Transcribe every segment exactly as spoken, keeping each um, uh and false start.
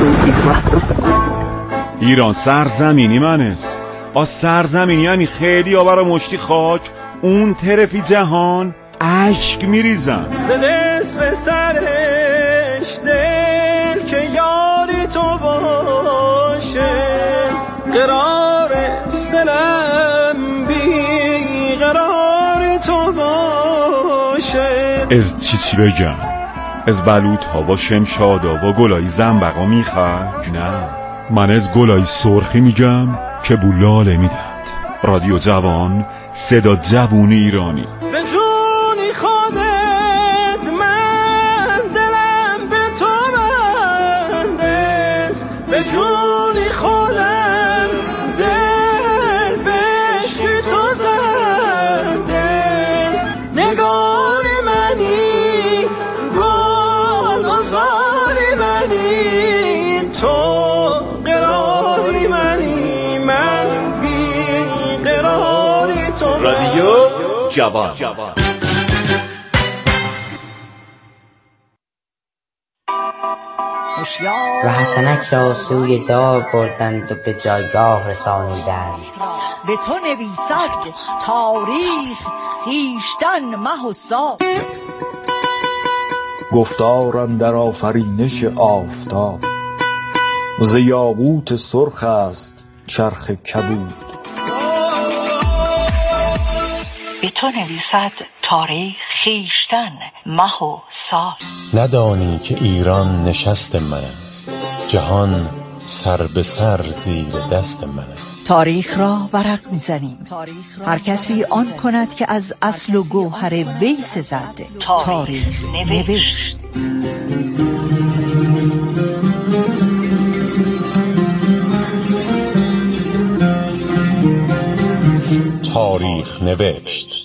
ایران سرزمینی من است. آ سرزمینی یعنی خیلی ها برا مشتی خاک اون طرفی جهان عشق میریزن. زده اسم سرش دل که یاری تو باشه، قرارش دلم بی قرار تو باشه. از چی چی بگم؟ از بلوط ها و شمشادا و گلای زنبقا میخواد؟ نه، من از گلای سرخی میگم که بولاله میدهد. رادیو جوان، صدا جوون ایرانی. به جونی خودت من دلم به تو بندست، به جونی خودم دل بشی تو زندست. نگار منی گل آزاری منی، تو قراری منی من بی قراری تو. رادیو جوان. و حسنک را سوی دار بردند و به جایگاه رسانیدند. به تو نویسد تاریخ خویشتن مه و سال. گفتار اندر آفرینش آفتاب، ز یاقوت سرخ است چرخ کبود. به تو نویسد تاریخ خویشتن مه و سال. ندانی که ایران نشست من است، جهان سر به سر زیر دست من است. تاریخ را ورق میزنیم، هر کسی آن کند که از اصل و گوهر وی سزد. تاریخ نوشت. تاریخ نوشت،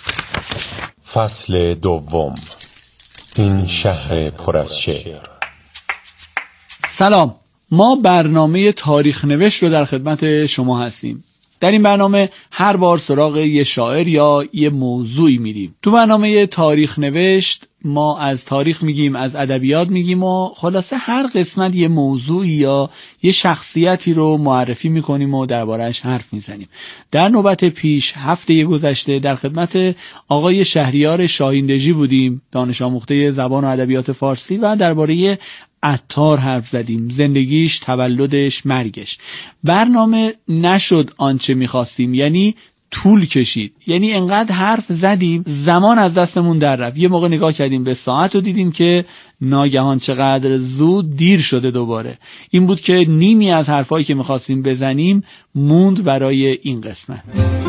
فصل دوم. این شهر پر از شعر. سلام، ما برنامه تاریخ نوشت رو در خدمت شما هستیم. در این برنامه هر بار سراغ یه شاعر یا یه موضوعی میریم. تو برنامه تاریخ نوشت ما از تاریخ میگیم، از ادبیات میگیم و خلاصه هر قسمت یه موضوعی یا یه شخصیتی رو معرفی میکنیم و درباره‌اش حرف میزنیم. در نوبت پیش هفته گذشته در خدمت آقای شهریار شاهیندژی بودیم، دانش آموخته زبان و ادبیات فارسی، و درباره عطار حرف زدیم، زندگیش، تولدش، مرگش. برنامه نشد آنچه میخواستیم، یعنی طول کشید، یعنی انقدر حرف زدیم زمان از دستمون در رفت. یه موقع نگاه کردیم به ساعت و دیدیم که ناگهان چقدر زود دیر شده. دوباره این بود که نیمی از حرفایی که میخواستیم بزنیم موند برای این قسمت.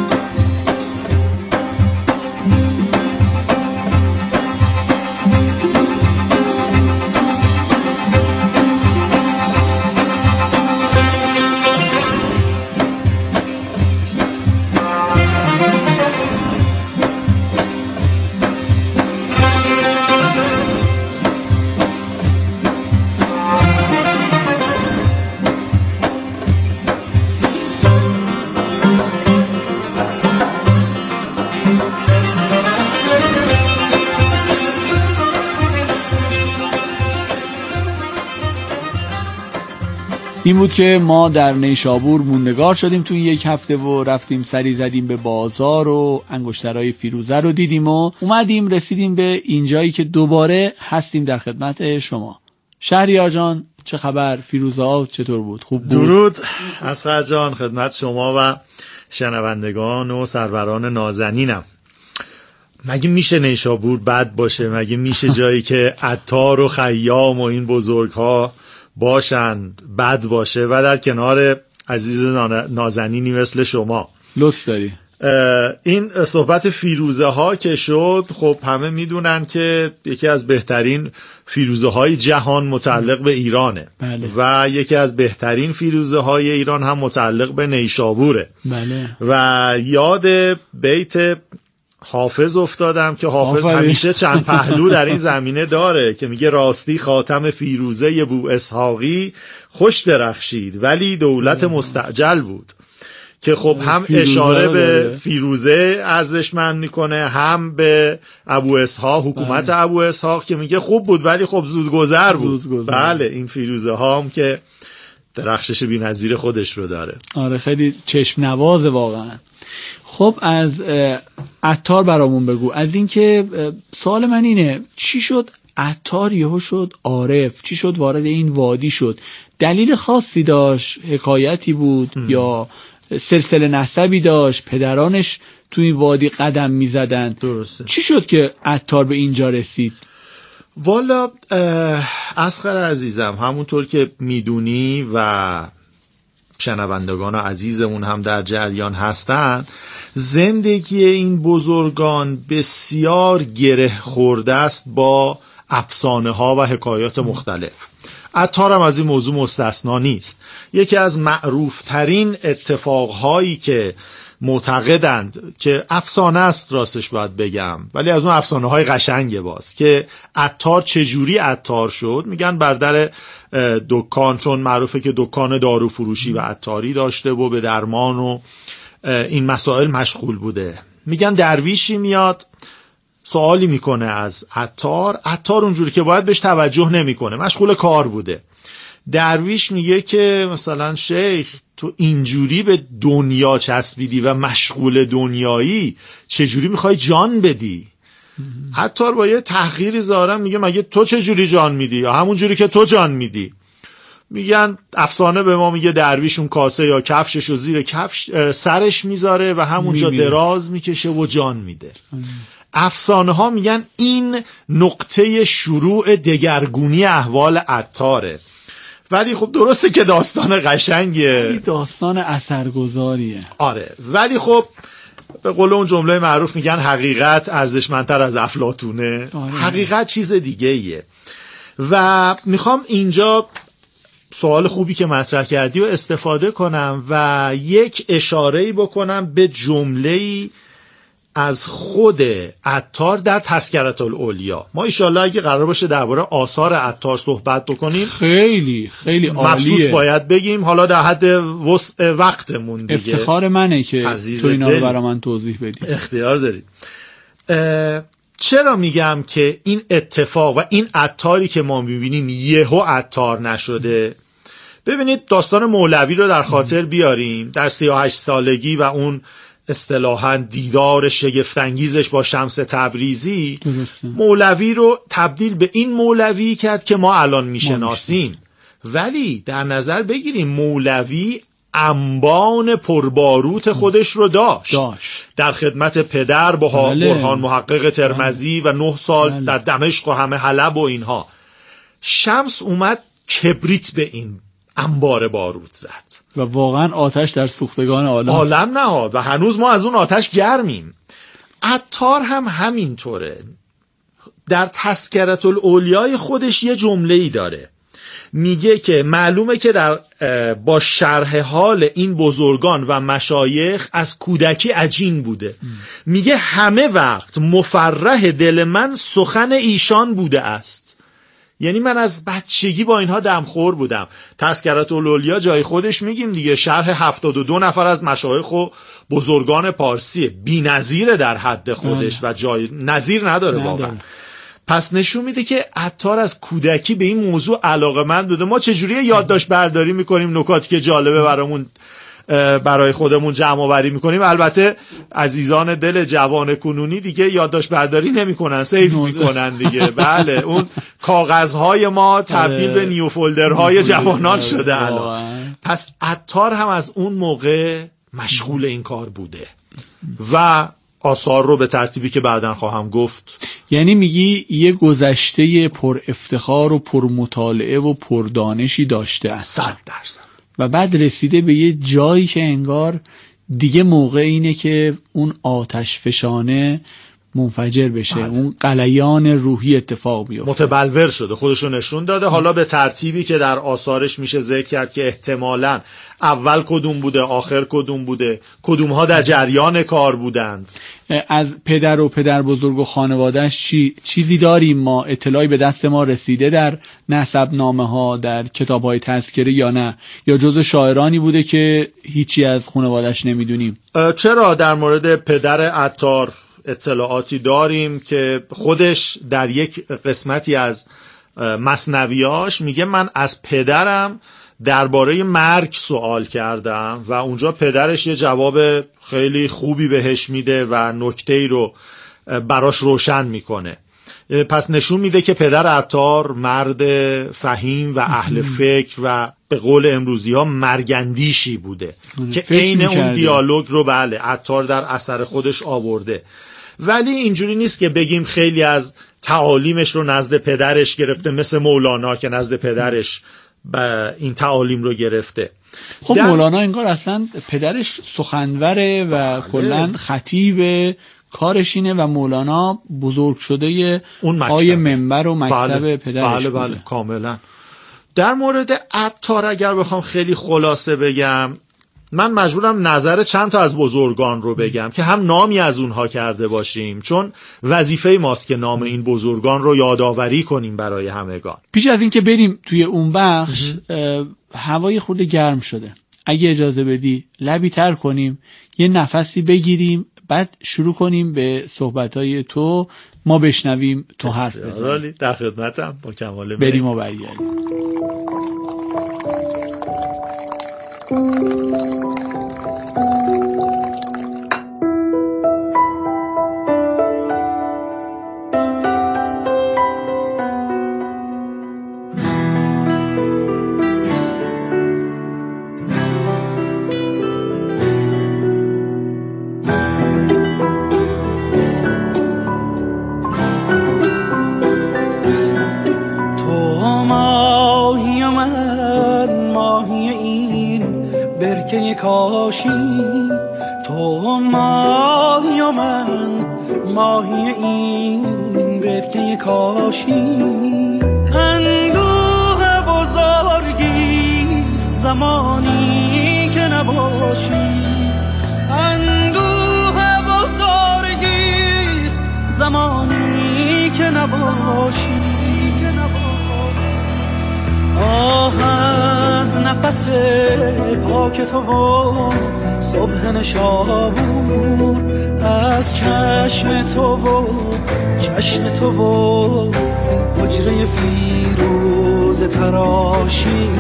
این بود که ما در نیشابور موندگار شدیم تو یک هفته و رفتیم سری زدیم به بازار و انگشترهای فیروزه رو دیدیم و اومدیم رسیدیم به اینجایی که دوباره هستیم در خدمت شما. شهریار جان چه خبر؟ فیروزه ها چطور بود؟ خوب بود؟ درود اصغر جان خدمت شما و شنوندگان و سروران نازنینم. مگه میشه نیشابور بد باشه؟ مگه میشه جایی که عطار و خیام و این بزرگ ها باشن بد باشه و در کنار عزیز نازنینی مثل شما؟ لطف داری. این صحبت فیروزه ها که شد، خب همه میدونن که یکی از بهترین فیروزه های جهان متعلق به ایرانه. بله. و یکی از بهترین فیروزه های ایران هم متعلق به نیشابوره. بله. و یاد بیت حافظ افتادم که حافظ آفره. همیشه چند پهلو در این زمینه داره که میگه راستی خاتم فیروزه بو اسحاقی خوش درخشید ولی دولت مستعجل بود. که خب هم اشاره به فیروزه ارزشمند میکنه، هم به ابو اسحاق، حکومت بله. ابو اسحاق که میگه خوب بود ولی خب زودگذر بود. زود بله این فیروزه ها هم که درخشش بی‌نظیر خودش رو داره. آره خیلی چشم نواز واقعا. خب از عطار برامون بگو، از اینکه سوال من اینه چی شد عطار یهو شد عارف، چی شد وارد این وادی شد؟ دلیل خاصی داشت؟ حکایتی بود ام. یا سلسله نسبی داشت؟ پدرانش تو این وادی قدم می زدن؟ درسته. چی شد که عطار به اینجا رسید؟ والا اصغر عزیزم، همونطور که میدونی و شنوندگان عزیزمون هم در جریان هستن، زندگی این بزرگان بسیار گره خورده است با افسانه ها و حکایات مختلف. عطار هم از این موضوع مستثنا نیست. یکی از معروف ترین اتفاق هایی که معتقدند که افسانه است، راستش باید بگم، ولی از اون افسانه های قشنگه باز، که عطار چجوری عطار شد. میگن بر در دکان، چون معروفه که دکان دارو فروشی و عطاری داشته و به درمان و این مسائل مشغول بوده. میگن درویشی میاد سوالی میکنه از عطار، عطار اونجوری که باید بهش توجه نمیکنه، مشغول کار بوده. درویش میگه که مثلا شیخ تو اینجوری به دنیا چسبیدی و مشغول دنیایی، چجوری میخوای جان بدی؟ عطار با یه تحقیری ظاهرا میگه مگه تو چجوری جان میدی؟ یا همون جوری که تو جان میدی. میگن افسانه به ما میگه درویش اون کاسه یا کفشش رو زیر کفش سرش میذاره و همونجا دراز میکشه و جان میده. افسانه ها میگن این نقطه شروع دگرگونی احوال عطاره. ولی خب درسته که داستان قشنگیه، داستان اثرگذاریه. آره ولی خب به قول اون جمله معروف میگن حقیقت ارزشمندتر از افلاطونه. آره. حقیقت چیز دیگه ایه. و میخوام اینجا سوال خوبی که مطرح کردی و استفاده کنم و یک اشاره‌ای بکنم به جمله‌ای از خود عطار در تذکرة الاولیا. ما ایشالله اگه قرار باشه درباره آثار عطار صحبت بکنیم خیلی خیلی عالیه، مبسوط باید بگیم، حالا در حد وسع وقتمون دیگه. افتخار منه که تو اینا رو برای من توضیح بدی. اختیار دارید. چرا میگم که این اتفاق و این عطاری که ما میبینیم یهو عطار نشده؟ ببینید داستان مولوی رو در خاطر بیاریم. در سی و هشت سالگی و اون اصطلاحاً دیدار شگفت‌انگیزش با شمس تبریزی، درسته، مولوی رو تبدیل به این مولوی کرد که ما الان میشناسیم. ولی در نظر بگیریم مولوی انبان پرباروت خودش رو داشت, داشت. در خدمت پدر با برهان محقق ترمذی و نه سال بله. در دمشق و همه حلب و اینها. شمس اومد کبریت به این انبار باروت زد و واقعا آتش در سوختگان عالم عالم نهاد و هنوز ما از اون آتش گرمیم. عطار هم همینطوره. در تذکرة الاولیای خودش یه جمله‌ای داره، میگه که معلومه که در با شرح حال این بزرگان و مشایخ از کودکی عجین بوده. میگه همه وقت مفرح دل من سخن ایشان بوده است. یعنی من از بچگی با اینها دمخور بودم. تذکرة الاولیا جای خودش میگیم دیگه، شرح هفتاد و دو نفر از مشایخ و بزرگان پارسی، بی‌نظیره در حد خودش و جای نظیر نداره واقعا. پس نشون میده که عطار از کودکی به این موضوع علاقه‌مند بوده. ما چجوری یادداشت برداری میکنیم، نکاتی که جالبه برامون برای خودمون جمع آوری میکنیم. البته عزیزان دل جوان کنونی دیگه یادداشت برداری نمیکنن، سیف میکنن دیگه. بله اون کاغذهای ما تبدیل به نیو فولدرهای جوانان شده الان. پس عطار هم از اون موقع مشغول این کار بوده و آثار رو به ترتیبی که بعداً خواهم گفت. یعنی میگی یه گذشته پر افتخار و پر مطالعه و پر دانشی داشته است. صد درصد. و بعد رسیده به یه جایی که انگار دیگه موقع اینه که اون آتش فشانه منفجر بشه، بله. اون غلیان روحی اتفاق بیفته. متبلور شده، خودشو نشون داده. حالا به ترتیبی که در آثارش میشه ذکر کرد که احتمالاً اول کدوم بوده، آخر کدوم بوده، کدوم ها در جریان کار بودند. از پدر و پدر بزرگ و خانوادهش چی چیزی داریم ما، اطلاعی به دست ما رسیده در نسب نامه ها، در کتاب های تذکره یا نه؟ یا جزو شاعرانی بوده که هیچی از خانوادهش نمیدونیم؟ چرا در مورد پدر عطار اطلاعاتی داریم که خودش در یک قسمتی از مثنویاش میگه من از پدرم درباره مرگ سوال کردم و اونجا پدرش یه جواب خیلی خوبی بهش میده و نکته‌ای رو براش روشن میکنه. پس نشون میده که پدر عطار مرد فهیم و اهل فکر و به قول امروزی ها مرگندیشی بوده که عین اون دیالوگ رو بله عطار در اثر خودش آورده. ولی اینجوری نیست که بگیم خیلی از تعالیمش رو نزد پدرش گرفته، مثل مولانا که نزد پدرش این تعالیم رو گرفته. خب در... مولانا انگار اصلا پدرش سخنوره و کلن خطیب کارش اینه و مولانا بزرگ شده پای منبر و مکتب بله. پدرش بله بله کاملا. در مورد عطار اگر بخوام خیلی خلاصه بگم، من مجبورم نظر چند تا از بزرگان رو بگم که هم نامی از اونها کرده باشیم، چون وظیفه ماست که نام این بزرگان رو یادآوری کنیم برای همگان. پیش از این که بریم توی اون بخش، هوای خورده گرم شده، اگه اجازه بدی لبی تر کنیم، یه نفسی بگیریم، بعد شروع کنیم به صحبتهای تو، ما بشنویم تو حرف بزنیم. در خدمتم، با کمال میل. بریم و برگردیم. کاشی تو ماهی و من ماهی این برکه کاشی، اندوه بزرگیست زمانی که نباشی، اندوه بزرگیست زمانی که نباشی. آه از نفس پاک تو و صبح نشابور، از چشم تو و چشم تو و حجره فیروز تراشی،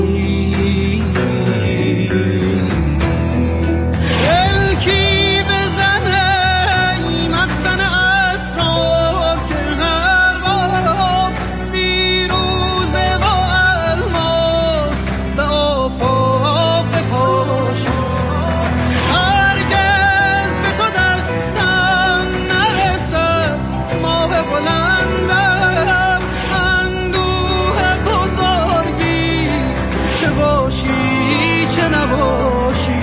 الکی بزنه مخزن اسرار که هر بار فیروز و الماس به آفاق بپاشی، هرگز به تو دستم نرسد ماه بلندم، اندوه بزرگیست چه باشی چه نباشی.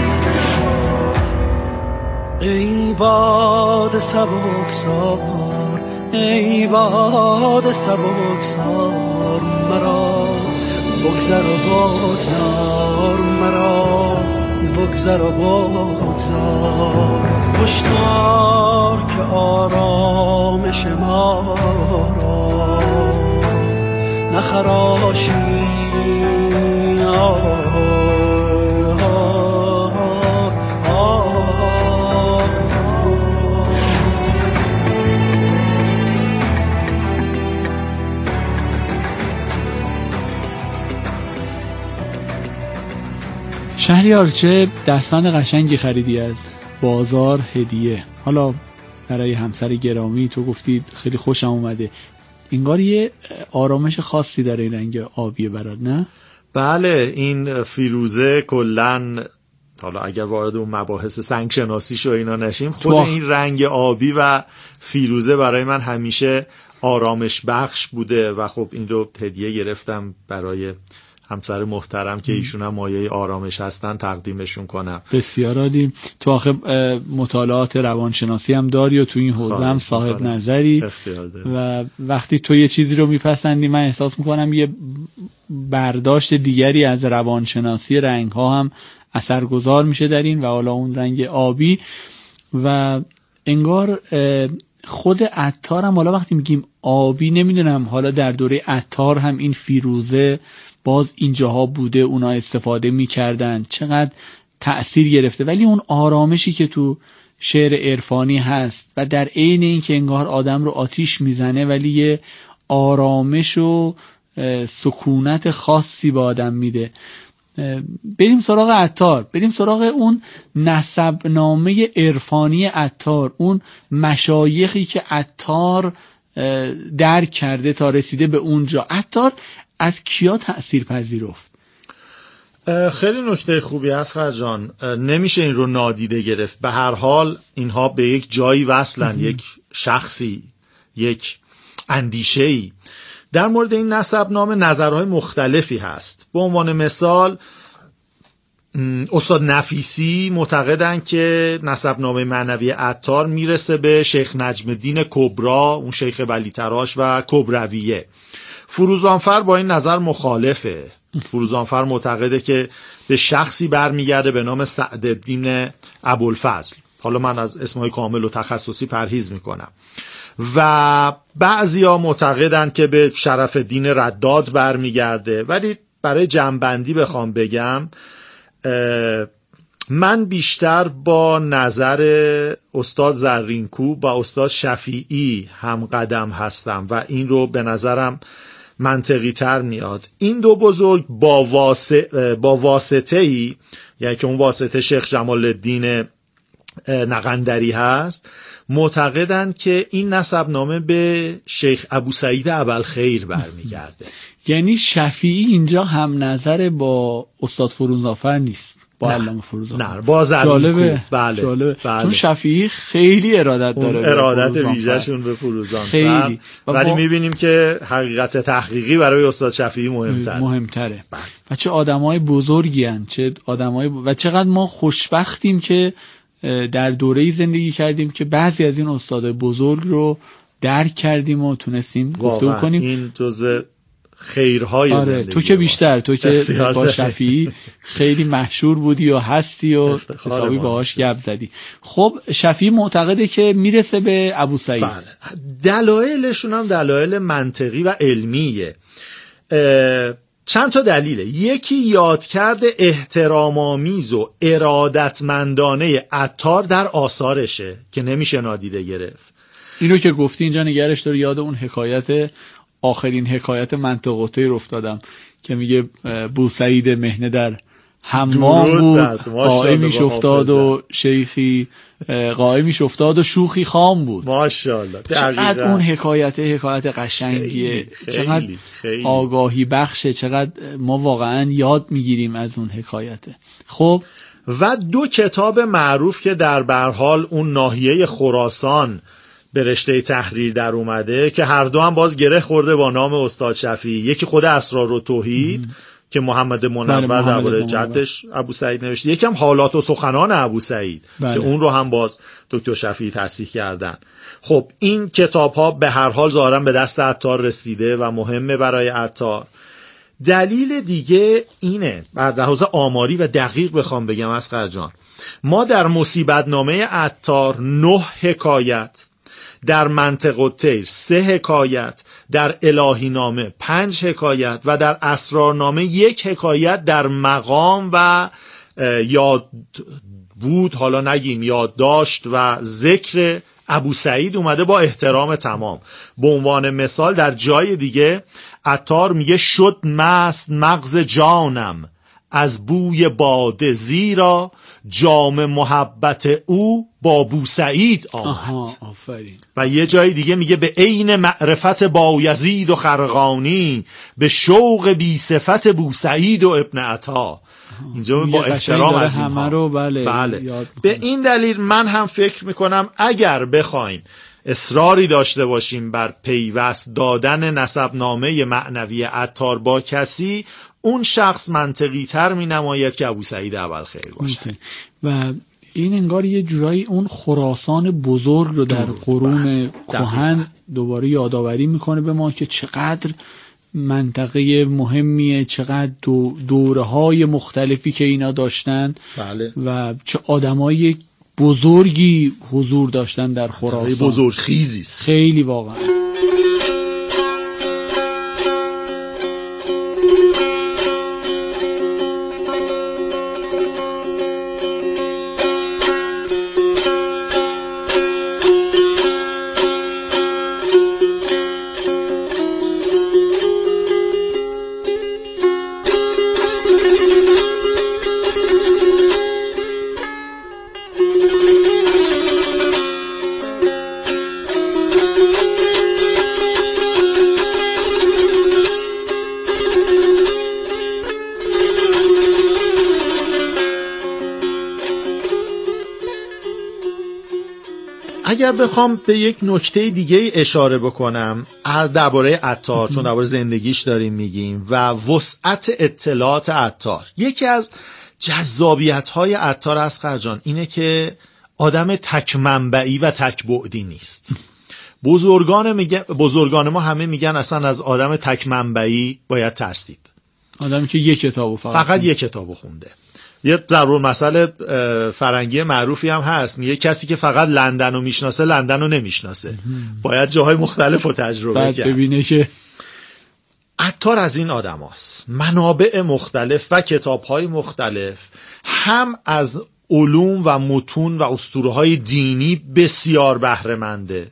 ای باد سبکسار ای باد سبکسار، مرا بگذر و بگذار، مرا بگذر و بگذار، هشدار که آرامش ما را نخراشی. آه شهریار، چه دستبند قشنگی خریدی از بازار هدیه. حالا برای همسر گرامی تو گفتید خیلی خوشم اومده، انگار یه آرامش خاصی داره این رنگ آبی برات، نه؟ بله، این فیروزه کلن، حالا اگر وارد اون مباحث سنگ شناسیش و اینا نشیم، خود توخ. این رنگ آبی و فیروزه برای من همیشه آرامش بخش بوده و خب این رو هدیه گرفتم برای همسر محترم که ایشون هم مایه آرامش هستن تقدیمشون کنم. بسیار عالی. تو آخه مطالعات روانشناسی هم داری و تو این حوزه هم صاحب نظری و وقتی تو یه چیزی رو میپسندی من احساس میکنم یه برداشت دیگری از روانشناسی رنگ ها هم اثرگذار میشه در این و حالا اون رنگ آبی و انگار خود عطار هم حالا وقتی میگیم آبی نمیدونم حالا در دوره عطار هم این فیروزه باز اینجاها بوده اونا استفاده میکردن چقدر تأثیر گرفته ولی اون آرامشی که تو شعر عرفانی هست و در عین این که انگار آدم رو آتیش میزنه ولی یه آرامش و سکونت خاصی به آدم میده. بریم سراغ عطار، بریم سراغ اون نسبنامه عرفانی عطار، اون مشایخی که عطار درک کرده تا رسیده به اونجا. عطار از کیا تأثیر پذیرفت؟ خیلی نکته خوبی هست خرجان، نمیشه این رو نادیده گرفت. به هر حال اینها به یک جایی وصلن، یک شخصی، یک اندیشه‌ای. در مورد این نسبنامه نظرهای مختلفی هست. به عنوان مثال استاد نفیسی معتقدن که نسبنامه معنوی عطار میرسه به شیخ نجم الدین کبرا، اون شیخ ولی تراش و کبرویه. فروزانفر با این نظر مخالفه. فروزانفر معتقده که به شخصی برمیگرده به نام سعدالدین ابوالفضل. حالا من از اسمهای کامل و تخصصی پرهیز میکنم. و بعضیا معتقدن که به شرف الدین رداد برمیگرده. ولی برای جمع‌بندی بخوام بگم من بیشتر با نظر استاد زرینکوب و استاد شفیعی هم قدم هستم و این رو به نظرم منطقی تر میاد. این دو بزرگ با واسطه با واسطه‌ای، یعنی که اون واسطه شیخ جمال الدین نقندری هست، معتقدند که این نسبنامه به شیخ ابو سعید ابوالخیر برمیگرده. یعنی شفیعی اینجا هم نظر با استاد فروزانفر نیست، با علامه فروزانفر. نه، با زرینکوب. بله. جالبه. بله. چون شفیعی خیلی ارادت داره، ارادت ویژه‌شون به فروزانفر خیلی. ولی با... میبینیم که حقیقت تحقیقی برای استاد شفیعی مهمتره. مهمتره. بله. و چه آدمای بزرگی ان، چه آدمای ب... و چقدر ما خوشبختیم که در دوره‌ای زندگی کردیم که بعضی از این استاد بزرگ رو درک کردیم و تونستیم گفتگو کنیم. این جزء خیرهای آره، زندگی. تو که بیشتر، تو که با شفیعی خیلی مشهور بودی و هستی و حسابی باهاش گپ زدی. خب شفیعی معتقده که میرسه به ابو سعید. بله. دلایلشون هم دلایل منطقی و علمیه. چند تا دلیله. یکی یادکرد احترام‌آمیز و ارادتمندانه عطار در آثارشه که نمیشه نادیده گرفت. اینو که گفتی اینجا نگرش داره یاد اون حکایت، آخرین حکایت منطق الطیر افتادم که میگه بوسعید مهنه در حمام بود، قائمیش افتاد و شیخی قائمیش افتاد و شوخی خام بود. ماشاءالله. چقدر اون حکایت حکایت قشنگیه، چقدر خیلی. آگاهی بخشه، چقدر ما واقعا یاد میگیریم از اون حکایته. خب و دو کتاب معروف که در برحال اون ناحیه خراسان به رشته تحریر در اومده که هر دو هم باز گره خورده با نام استاد شفیعی. یکی خود اسرار و توحید که محمد منور درباره جدش ابو سعید نوشته، یکی هم حالات و سخنان ابو سعید بله. که اون رو هم باز دکتر شفیعی تصحیح کردن. خب این کتاب ها به هر حال ظاهرا به دست عطار رسیده و مهمه برای عطار. دلیل دیگه اینه، بر لحاظ آماری و دقیق بخوام بگم اصغر جان، ما در مصیبت نامه عطار نه حکایت، در منطق الطیر سه حکایت، در الهی نامه پنج حکایت و در اسرارنامه یک حکایت در مقام و یاد بود، حالا نگیم یادداشت و ذکر ابو سعید اومده با احترام تمام. به عنوان مثال در جای دیگه عطار میگه شد مست مغز جانم از بوی باده، زیرا جام محبت او با بوسعید آمد. آها، آفرین. و یه جای دیگه میگه به عین معرفت بایزید و خرقانی، به شوق بی صفت بوسعید و ابن عطا. اینجا با احترام از همه رو بله, بله. به این دلیل من هم فکر میکنم اگر بخوایم اصراری داشته باشیم بر پیوست دادن نسبنامه معنوی عطار با کسی، اون شخص منطقی تر می نماید که ابو سعید ابوالخیر باشه. و این انگار یه جورایی اون خراسان بزرگ رو در قرون کهن دوباره یادآوری میکنه به ما که چقدر منطقه مهمیه، چقدر دو دوره های مختلفی که اینا داشتن. بله. و چه آدمای بزرگی حضور داشتن در خراسان. بزرگ خیزیست خیلی واقعا. اگر بخوام به یک نکته دیگه اشاره بکنم درباره عطار، چون درباره زندگیش داریم میگیم و وسعت اطلاعات عطار، یکی از جذابیت‌های عطار اصغر جان اینه که آدم تک منبعی و تک بعدی نیست. بزرگان میگن، بزرگان ما همه میگن اصلا از آدم تک منبعی باید ترسید. آدمی که یک کتابو فقط, فقط یک کتابو خونده. یه ضرور مسئله فرنگی معروفی هم هست، میگه کسی که فقط لندن رو میشناسه لندن رو نمیشناسه، باید جاهای مختلف رو تجربه کرد. ببینه که عطار از این آدم هست. منابع مختلف و کتابهای مختلف، هم از علوم و متون و اسطوره‌های دینی بسیار بهره‌منده،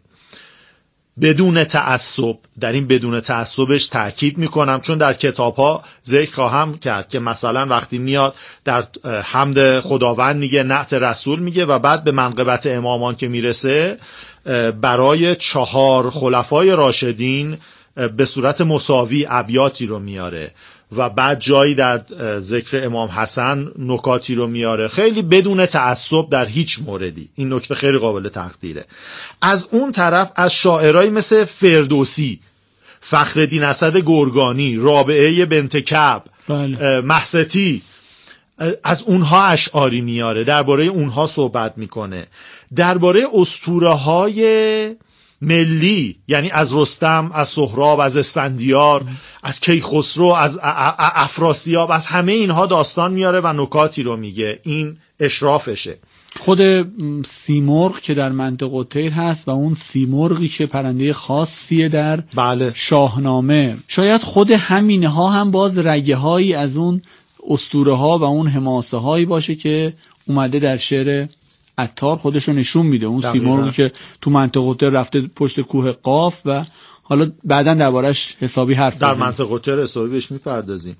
بدون تعصب. در این بدون تعصبش تاکید میکنم، چون در کتاب‌ها ذکر خواهم کرد که مثلا وقتی میاد در حمد خداوند میگه، نعت رسول میگه و بعد به منقبت امامان که میرسه برای چهار خلفای راشدین به صورت مساوی ابیاتی رو میاره و بعد جایی در ذکر امام حسن نکاتی رو میاره، خیلی بدون تعصب در هیچ موردی. این نکته خیلی قابل تقدیره. از اون طرف از شاعرای مثل فردوسی، فخرالدین اسد گرگانی، رابعه بنت کعب، بله. محستی، از اونها اشعاری میاره، درباره اونها صحبت میکنه. درباره اسطوره‌های ملی، یعنی از رستم، از سهراب، از اسفندیار، از کیخسرو، از افراسیاب، از همه اینها داستان میاره و نکاتی رو میگه. این اشرافشه. خود سیمرغ که در منطقه طیر هست و اون سیمرغی که پرنده خاصیه در بله. شاهنامه، شاید خود همینها هم باز رگه هایی از اون اسطوره ها و اون حماسه هایی باشه که اومده در شعر عطار خودشو نشون میده. اون سیمرغی که تو منطقه طیر رفته پشت کوه قاف و حالا بعداً دربارش حسابی حرف در بزنیم. منطقه طیر حسابی بهش میپردازیم.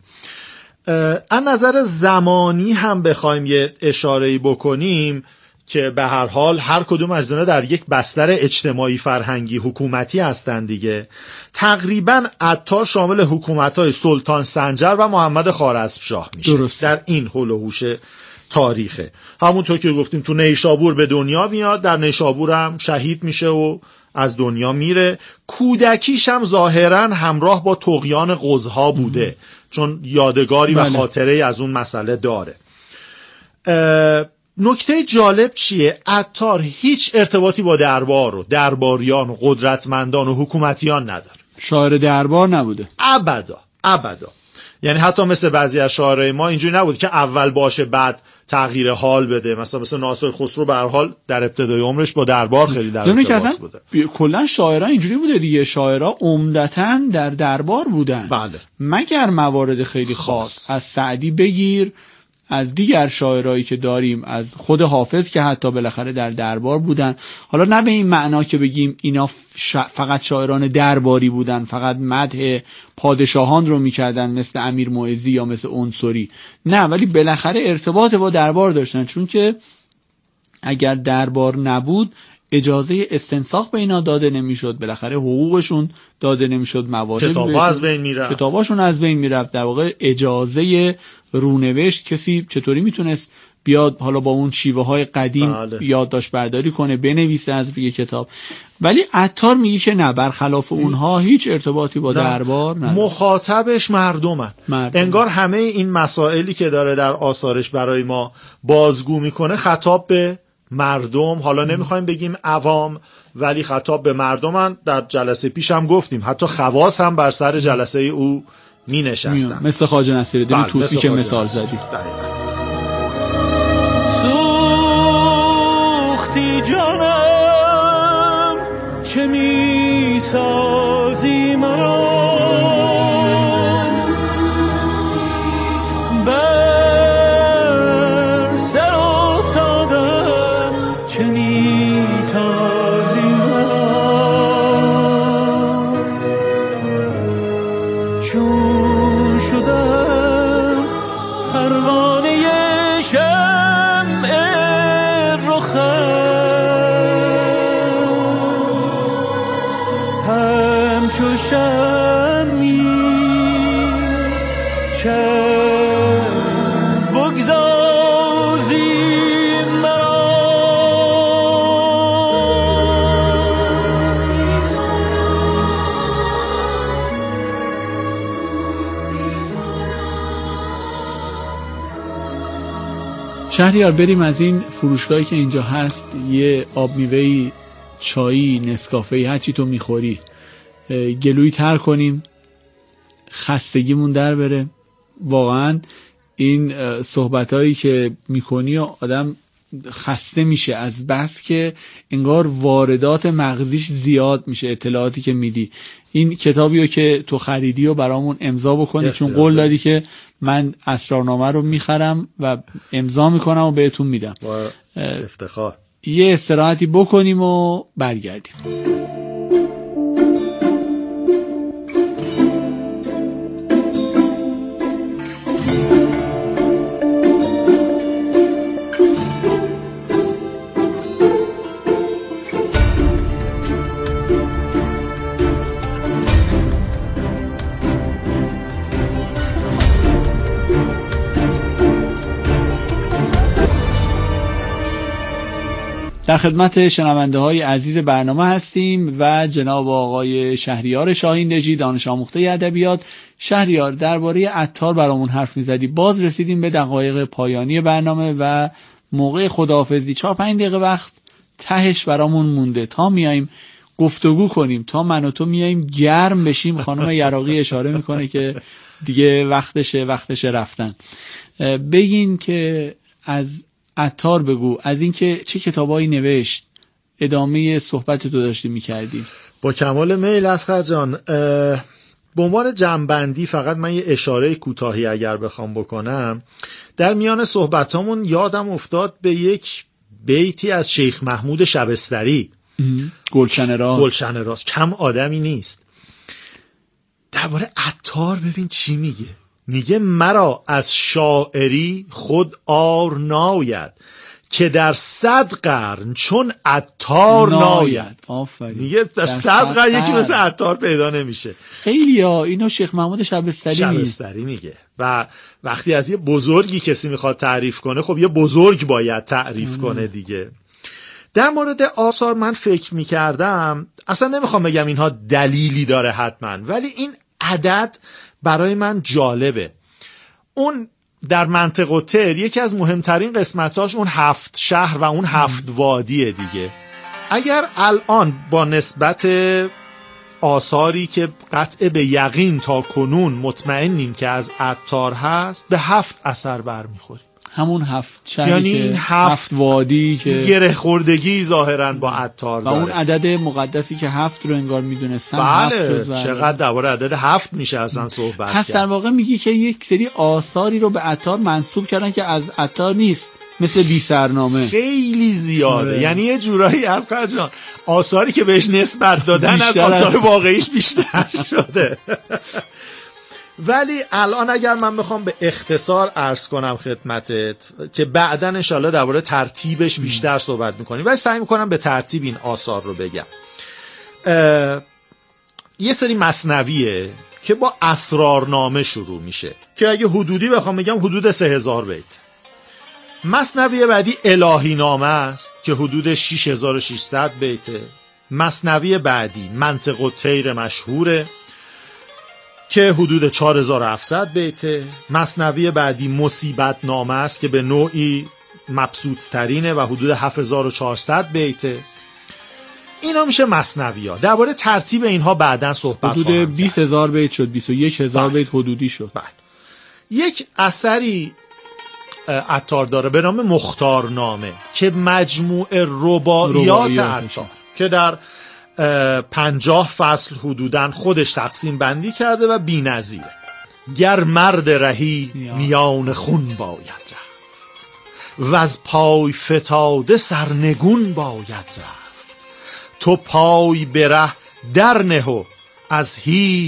از نظر زمانی هم بخوایم یه اشاره‌ای بکنیم که به هر حال هر کدوم از اینا در یک بستر اجتماعی فرهنگی حکومتی هستن دیگه. تقریبا عطار شامل حکومت‌های سلطان سنجر و محمد خوارزمشاه میشه. درست. در این هول و هوش تاریخه. همونطور که گفتیم تو نیشابور به دنیا میاد، در نیشابور هم شهید میشه و از دنیا میره. کودکیش هم ظاهرا همراه با طغیان قزها بوده ام. چون یادگاری بله. و خاطره از اون مسئله داره. نکته جالب چیه؟ عطار هیچ ارتباطی با دربار و درباریان و قدرتمندان و حکومتیان نداره. شاعر دربار نبوده ابدا ابدا. یعنی حتی مثل بعضی از شاعرای ما اینجوری نبود که اول باشه بعد تغییر حال بده. مثلا مثل ناصر خسرو به هر حال در ابتدای عمرش با دربار خیلی در ارتباط بوده. کلا شاعرها اینجوری بوده دیگه، شاعرها عمدتاً در دربار بودن. بله. مگر موارد خیلی خاص, خاص. از سعدی بگیر، از دیگر شاعرایی که داریم، از خود حافظ که حتی بالاخره در دربار بودن. حالا نه به این معنا که بگیم اینا ش... فقط شاعران درباری بودن، فقط مدح پادشاهان رو میکردن مثل امیر معزی یا مثل عنصری، نه، ولی بالاخره ارتباط با دربار داشتن، چون که اگر دربار نبود اجازه استنساخ به اینا داده نمیشد، بالاخره حقوقشون داده نمیشد، مواجب کتابا از بین میرفت، کتاباشون از بین میرفت. در واقع اجازه رونوشت کسی چطوری میتونست بیاد حالا با اون شیوه های قدیم بله. یادداشت برداری کنه بنویسه از روی کتاب. ولی عطار میگه که نه، برخلاف اونها هیچ ارتباطی با دربار نداره. مخاطبش مردمن. مردم. انگار همه این مسائلی که داره در آثارش برای ما بازگو میکنه خطاب به مردم، حالا نمیخوایم بگیم عوام، ولی خطاب به مردمن. در جلسه پیش هم گفتیم حتی خواص هم بر سر جلسه او می نشستن، مثل خواجه نصیرالدین بله، طوسی که مثال زدی. سوختی جانم چه می سازی مرا، بر سر افتادم چه می تازی مرا، چون شدم پروانه شمع رخت، همچو شمی چند بگدازی مرا. شهریار بریم از این فروشگاهی که اینجا هست یه آب میوه‌ای، چایی، نسکافه‌ای، هر چی تو میخوری گلویی تر کنیم، خستگیمون در بره. واقعا این صحبتایی که میکنی و آدم خسته میشه از بس که انگار واردات مغزیش زیاد میشه اطلاعاتی که میدی. این کتابیو که تو خریدی و برامون امضا بکنی، چون قول دادی که من اسرارنامه رو میخرم و امضا میکنم و بهتون میدم. افتخار. یه استراحتی بکنیم و برگردیم. در خدمت شنونده های عزیز برنامه هستیم و جناب آقای شهریار شاهین-دژی، دانش آموخته ادبیات. شهریار، درباره عطار برامون حرف می‌زدی، باز رسیدیم به دقایق پایانی برنامه و موقع خداحافظی. چهار پنج دقیقه وقت تهش برامون مونده تا میایم گفتگو کنیم، تا من و تو میایم گرم بشیم. خانم یراقی اشاره میکنه که دیگه وقتشه وقتشه رفتن. بگین که از عطار بگو، از اینکه چه کتابایی نوشت، ادامه صحبت تو داشتی میکردی. با کمال میل اسقر جان. به عنوان جمع‌بندی فقط من یه اشاره کوتاهی اگر بخوام بکنم، در میان صحبتامون یادم افتاد به یک بیتی از شیخ محمود شبستری، گلشن راز. گلشن راز کم آدمی نیست. درباره عطار ببین چی میگه. میگه مرا از شاعری خود عار ناید، که در صد قرن چون عطار ناید. آفرین. میگه در صد قرن یکی مثل عطار پیدا نمیشه. خیلی ها اینو شیخ محمود شبستری شبستری میگه. و وقتی از یه بزرگی کسی میخواد تعریف کنه، خب یه بزرگ باید تعریف ام. کنه دیگه. در مورد آثار من فکر میکردم، اصلا نمیخوام بگم اینها دلیلی داره حتما، ولی این عدد برای من جالبه. اون در منطقه تر یکی از مهمترین قسمتاش اون هفت شهر و اون هفت وادیه دیگه. اگر الان با نسبت آثاری که قطع به یقین تا کنون مطمئنیم که از عطار هست، به هفت اثر برمیخوریم. همون هفت شهری یعنی که این هفت, هفت وادی که گره خوردگی ظاهرا با عطار داره. و اون عدد مقدسی که هفت رو انگار میدونستن. بله، چقدر درباره عدد هفت میشه اصلا صحبت پس کرد. در واقع میگی که یک سری آثاری رو به عطار منسوب کردن که از عطار نیست، مثل بی سرنامه. خیلی زیاده. اه. یعنی یه جورایی اسقر جان آثاری که بهش نسبت دادن از آثار از... واقعیش بیشتر شده. ولی الان اگر من بخوام به اختصار عرض کنم خدمتت که بعداً انشالله درباره ترتیبش بیشتر صحبت میکنیم، ولی سعی میکنم به ترتیب این آثار رو بگم. یه سری مثنویه که با اسرارنامه شروع میشه که اگه حدودی بخوام بگم حدود سه هزار بیت. مثنوی بعدی الهی نامه است که حدود شش هزار و ششصد بیته. مثنوی بعدی منطق الطیر مشهوره که حدود چهار هزار و هفتصد بیته. مثنوی بعدی مصیبت نامه است که به نوعی مبسوط ترینه و حدود هفت هزار و چهارصد بیته. اینا میشه مثنوی‌ها. درباره ترتیب اینها بعداً صحبت خواهم کرد. حدود بیست هزار بیت شد، بیست و یک هزار بیت حدودی شد. بله. یک اثری عطار داره به نام مختارنامه که مجموع رباعیات عطار که در پنجاه فصل حدوداً خودش تقسیم بندی کرده و بی‌نظیره. گر مرد رهی میان خون باید رفت و از پای فتاده سرنگون باید رفت. تو پای بره در نه و از هیچ